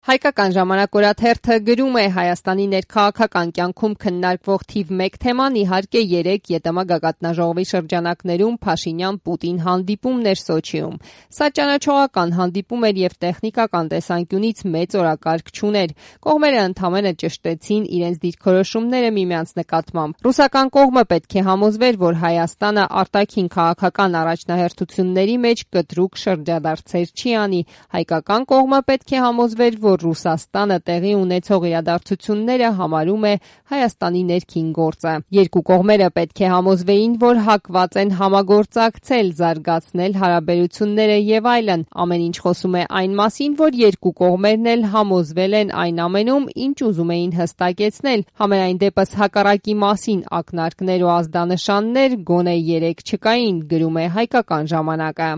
Հայկական ժամանակ օրաթերթը գրում է Հայաստանի ներքաղաքական կյանքում քննարկվող թիվ 1 թեման իհարկե 3 ԵՏՄ գագաթնաժողովի շրջանակներում Փաշինյան-Պուտին հանդիպումն էր Սոչիում։ Սա ճանաչողական հանդիպում էր եւ տեխնիկական տեսանկյունից մեծ օրակարգ չուներ։ Կողմերը ընդամենը ճշտեցին իրենց դիրքորոշումները միմյանց նկատմամբ։ Ռուսական կողմը պետք է համոզվեր, որ Հայաստանը արտաքին քաղաքական առաջնահերթությունների մեջ կտրուկ շրջադարձեր չի անի։ Հայկական կողմը պետք է համոզվեր, որ Ռուսաստանը տեղի ունեցող իրադարձությունները համարում է Հայաստանի ներքին գործը։ Երկու կողմերը պետք է համոզվեին, որ հակված են համագործակցել, զարգացնել հարաբերությունները եւ այլն։ Ամեն ինչ խոսում է այն մասին, որ երկու կողմերն էլ համոզվել են այն ամենում, ինչ ուզում էին հստակեցնել։ Համենայն դեպս հակառակի մասին ակնարկներ ու ազդանշաններ գոնե 3 չկային, գրում է Հայկական ժամանակը։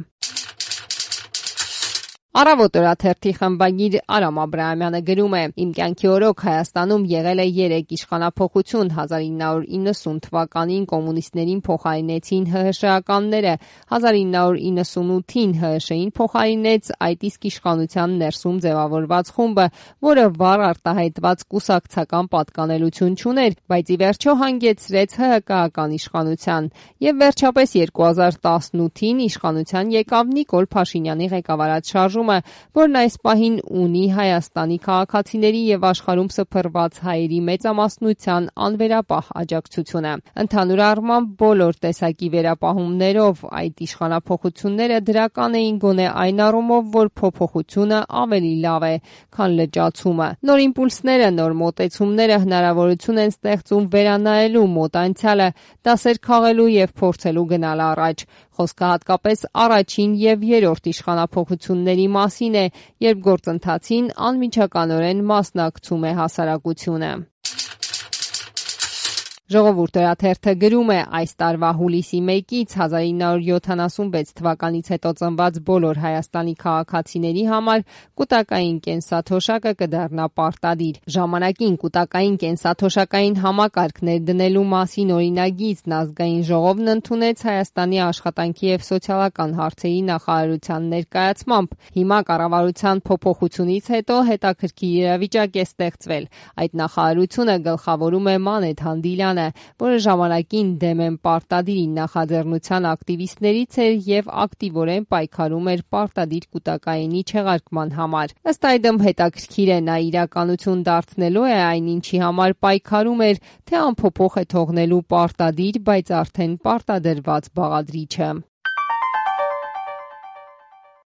Առավոտ օրաթերթի խմբագիր Արամ Աբրահամյանը գրում է. «Իմ կյանքի օրոք Հայաստանում եղել է 3 իշխանափոխություն։ 1990 թվականին կոմունիստներին փոխարինեցին ՀՀՇ-ականները, 1998-ին ՀՀՇ-ին փոխարինեց այդ իսկ իշխանության ներսում ձևավորված խումբը, որը վառ արտահայտված կուսակցական պատկանելություն չուներ, բայց ի վերջո հանգեցրեց ՀՀԿ-ական իշխանության։ Եվ վերջապես 2018-ին իշխանության եկավ Նիկոլ Փաշինյանի ղեկավարած շարժումը, որն այս պահին ունի Հայաստանի քաղաքացիների եւ աշխարհում սփռված հայերի մեծամասնության անվերապահ աջակցությունը։ Ընդհանուր առմամբ բոլոր տեսակի վերապահումներով այդ իշխանափոխությունները դրական էին գոնե այն առումով, որ փոփոխությունը ավելի լավ է, քան լճացումը։ Նոր իմպուլսները, նոր մոտեցումները հնարավորություն են ստեղծում վերանայելու մոտ անցյալը, դասեր քաղելու եւ փորձելու գնալ առաջ։ Խոսքը հատկապես առաջին եւ երրորդ իշխանափոխությունների մասին է, երբ գործընթացին անմիջականորեն մասնակցում է հասարակությունը»։ Ժողովուրդ օրաթերթը գրում է. «Այս տարվա հուլիսի 1-ից 1976 թվականից հետո ծնված բոլոր Հայաստանի քաղաքացիների համար կուտակային կենսաթոշակը կդառնա պարտադիր։ Ժամանակին կուտակային կենսաթոշակային համակարգ ներդնելու մասին օրինագիծն Ազգային ժողովն ընդունեց Հայաստանի աշխատանքի եւ սոցիալական հարցերի նախարարության ներկայացմամբ։ Հիմա կառավարության փոփոխությունից հետո հետաքրքիր իրավիճակ է ստեղծվել։ Այդ նախարարությունը գլխավորում է Մանեթ Հանդիլյանը, որը ժամանակին դեմ են պարտադիր նախաձեռնության ակտիվիստներից էր եւ ակտիվորեն պայքարում էր պարտադիր կուտակայինի չեղարկման համար։ Ըստ այդմ հետաքրքիր է նա իրականություն դարձնելու է այն, ինչի համար պայքարում էր, թե անփոփոխ է թողնելու պարտադիր, բայց արդեն պարտադրված բաղադրիչը»։